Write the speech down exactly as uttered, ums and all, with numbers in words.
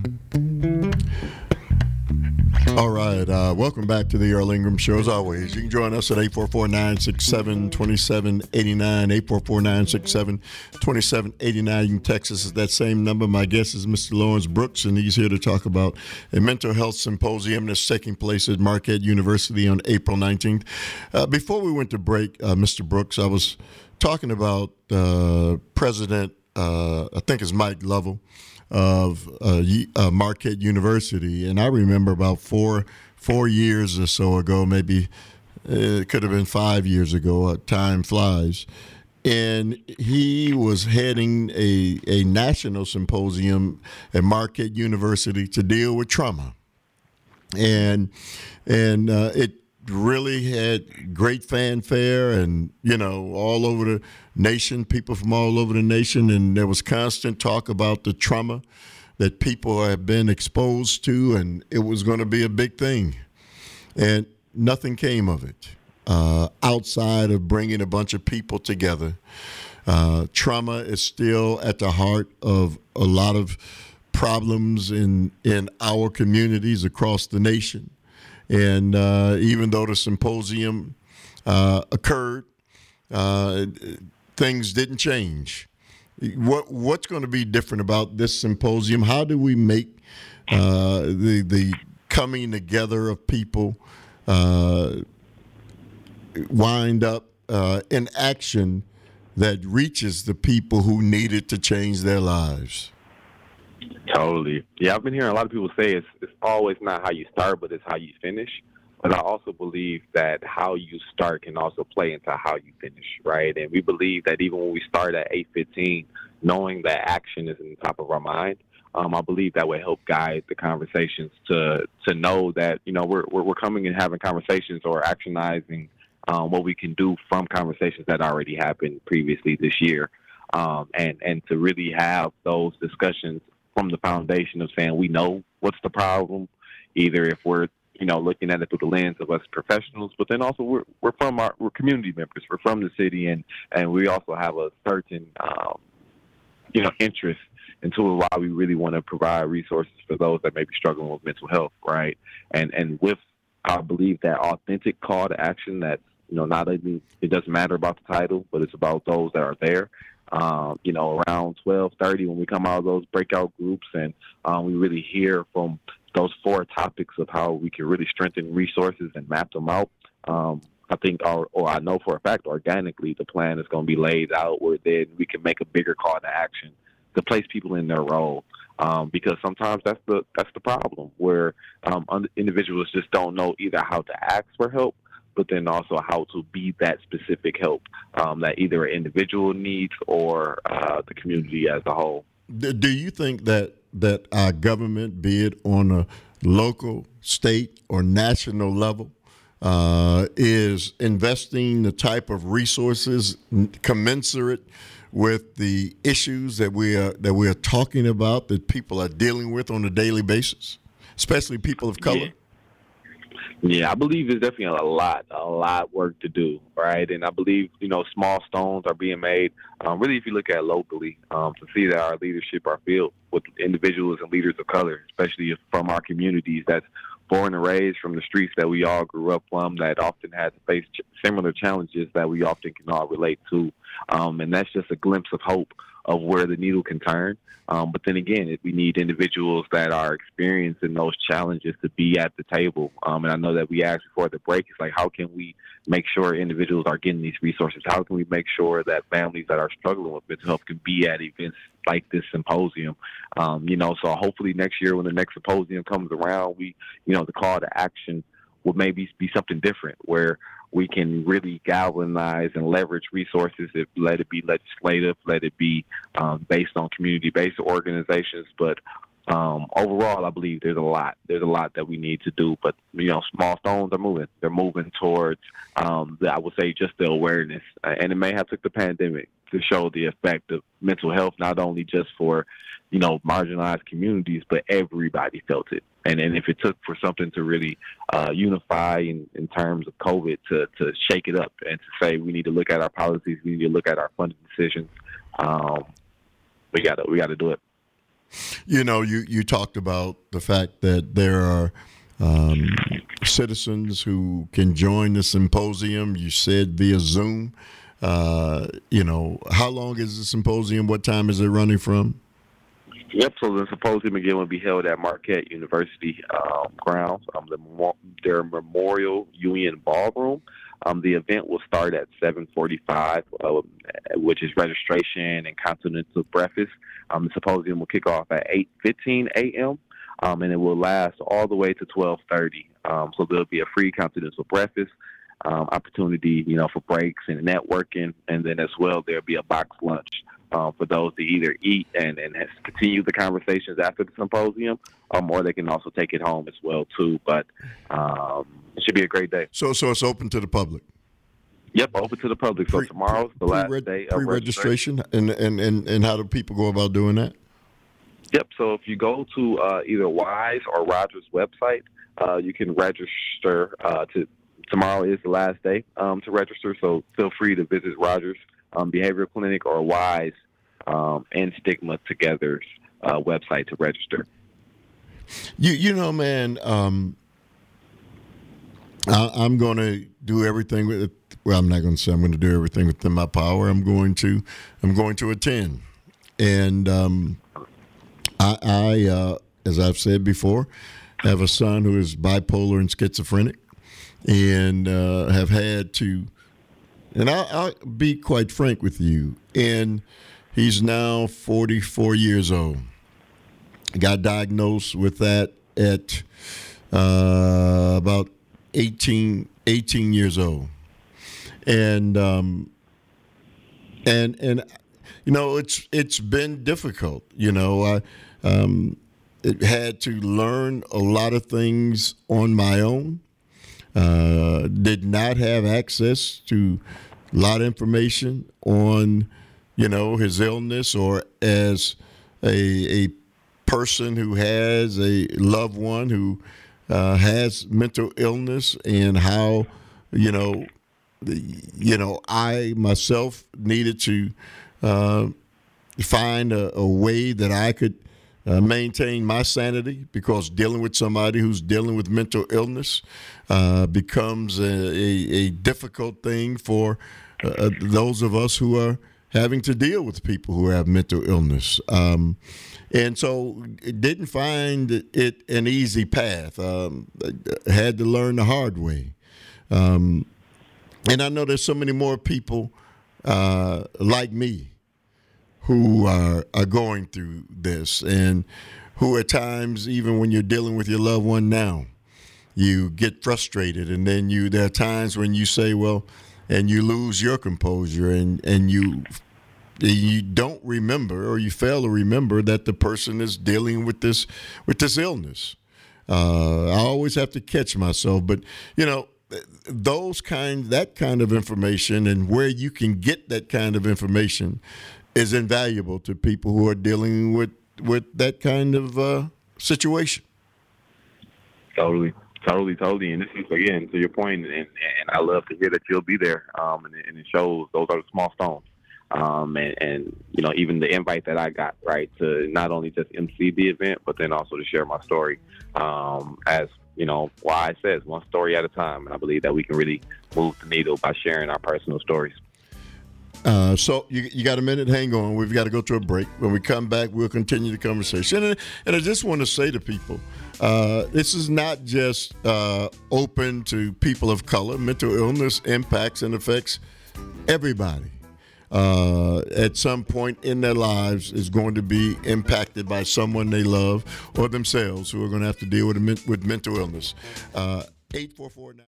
All right. Uh, welcome back to the Earl Ingram Show. As always, you can join us at eight four four, nine six seven, two seven eight nine, eight four four, nine six seven, two seven eight nine. You can text us at that same number. My guest is Mister Lawrence Brooks, and he's here to talk about a mental health symposium that's taking place at Marquette University on April nineteenth. Uh, before we went to break, uh, Mister Brooks, I was talking about uh, President, uh, I think it's Mike Lovell, of uh, uh, Marquette University, and I remember about four four years or so ago, maybe uh, it could have been five years ago. Uh, time flies, and he was heading a a national symposium at Marquette University to deal with trauma, and and uh, it really had great fanfare, and you know, all over the nation, people from all over the nation, and there was constant talk about the trauma that people have been exposed to, and it was going to be a big thing, and nothing came of it uh, outside of bringing a bunch of people together. Uh, trauma is still at the heart of a lot of problems in in our communities across the nation. And uh, even though the symposium uh, occurred, uh, things didn't change. What what's going to be different about this symposium? How do we make uh, the the coming together of people uh, wind up uh, in action that reaches the people who need it to change their lives? Totally. Yeah, I've been hearing a lot of people say it's it's always not how you start, but it's how you finish. But I also believe that how you start can also play into how you finish, right? And we believe that even when we start at eight fifteen, knowing that action is in the top of our mind, um, I believe that would help guide the conversations to to know that, you know, we're we're, we're coming and having conversations or actionizing um, what we can do from conversations that already happened previously this year, um, and and to really have those discussions from the foundation of saying we know what's the problem, either if we're, you know, looking at it through the lens of us professionals, but then also we're we're from our we're community members, we're from the city, and and we also have a certain um, you know interest into why we really want to provide resources for those that may be struggling with mental health, right? And and with I believe that authentic call to action that, you know, not only it doesn't matter about the title, but it's about those that are there. Um, you know, around twelve thirty when we come out of those breakout groups, and um, we really hear from those four topics of how we can really strengthen resources and map them out. Um, I think, or, or I know for a fact, organically, the plan is going to be laid out where then we can make a bigger call to action to place people in their role. Um, because sometimes that's the that's the problem, where um, individuals just don't know either how to ask for help, but then also how to be that specific help um, that either an individual needs or uh, the community as a whole. Do you think that that our government, be it on a local, state, or national level, uh, is investing the type of resources commensurate with the issues that we are that we are talking about, that people are dealing with on a daily basis, especially people of color? Yeah. Yeah, I believe there's definitely a lot, a lot work to do, right? And I believe, you know, small stones are being made. Um, really, if you look at locally, um, to see that our leadership are filled with individuals and leaders of color, especially if from our communities that's born and raised from the streets that we all grew up from, that often had to face ch- similar challenges that we often can all relate to. Um, and that's just a glimpse of hope of where the needle can turn. Um, but then again, it, we need individuals that are experiencing those challenges to be at the table. Um, and I know that we asked before the break, it's like, how can we make sure individuals are getting these resources? How can we make sure that families that are struggling with mental health can be at events like this symposium? Um, you know, so hopefully next year when the next symposium comes around, we, you know, the call to action would maybe be something different, where we can really galvanize and leverage resources. If, let it be legislative, let it be um, based on community-based organizations. But um, overall, I believe there's a lot. There's a lot that we need to do. But, you know, small stones are moving. They're moving towards, um, the, I would say, just the awareness. Uh, and it may have took the pandemic to show the effect of mental health, not only just for, you know, marginalized communities, but everybody felt it. And and if it took for something to really uh, unify in, in terms of COVID to, to shake it up and to say we need to look at our policies, we need to look at our funding decisions, um, we got to we got to do it. You know, you, you talked about the fact that there are um, citizens who can join the symposium. You said via Zoom. Uh, you know, how long is the symposium? What time is it running from? Yep, so the symposium again will be held at Marquette University um, grounds, um, the, their Memorial Union Ballroom. Um, the event will start at seven forty-five, uh, which is registration and continental breakfast. Um, the symposium will kick off at eight fifteen a.m., um, and it will last all the way to twelve thirty. Um, so there'll be a free continental breakfast um, opportunity, you know, for breaks and networking, and then as well there'll be a box lunch um, for those to either eat and, and continue the conversations after the symposium, um, or they can also take it home as well too. But um, it should be a great day. So, so it's open to the public. Yep, open to the public. So Pre, tomorrow's the last pre-reg, day of pre-registration. And, and, and, and how do people go about doing that? Yep, so if you go to uh, either Wise or Rogers' website, uh, you can register. Uh, to Tomorrow is the last day um, to register, so feel free to visit Rogers um, Behavioral Clinic or Wise um, and Stigma Together's uh, website to register. You, you know, man, um, I, I'm going to do everything with. Well, I'm not going to say I'm going to do everything within my power. I'm going to, I'm going to attend, and um, I, I uh, as I've said before, have a son who is bipolar and schizophrenic, and uh, have had to. And I'll, I'll be quite frank with you. And he's now forty-four years old. Got diagnosed with that at uh, about eighteen, eighteen years old. And um, and and you know, it's it's been difficult. You know, I um, it had to learn a lot of things on my own. Uh, did not have access to a lot of information on, you know, his illness, or as a a person who has a loved one who uh, has mental illness, and how, you know. You know, I myself needed to uh, find a, a way that I could uh, maintain my sanity, because dealing with somebody who's dealing with mental illness uh, becomes a, a, a difficult thing for uh, those of us who are having to deal with people who have mental illness. Um, and so didn't find it an easy path. Um, had to learn the hard way. Um, And I know there's so many more people uh, like me who are, are going through this, and who at times, even when you're dealing with your loved one now, you get frustrated, and then you there are times when you say, well, and you lose your composure, and, and you you don't remember, or you fail to remember, that the person is dealing with this with this illness. Uh, I always have to catch myself, but you know. Those kind, that kind of information, and where you can get that kind of information, is invaluable to people who are dealing with, with that kind of uh, situation. Totally, totally, totally. And this is, again, to your point, and, and I love to hear that you'll be there. Um, and, and it shows those are the small stones. Um, and, and, you know, even the invite that I got, right, to not only just emcee the event, but then also to share my story um, as you know, why it says one story at a time. And I believe that we can really move the needle by sharing our personal stories. Uh, so you, you got a minute? Hang on. We've got to go to a break. When we come back, we'll continue the conversation. And, and I just want to say to people, uh, this is not just uh, open to people of color. Mental illness impacts and affects everybody. Uh, at some point in their lives is going to be impacted by someone they love, or themselves, who are going to have to deal with, a, with mental illness. Uh, eight four four nine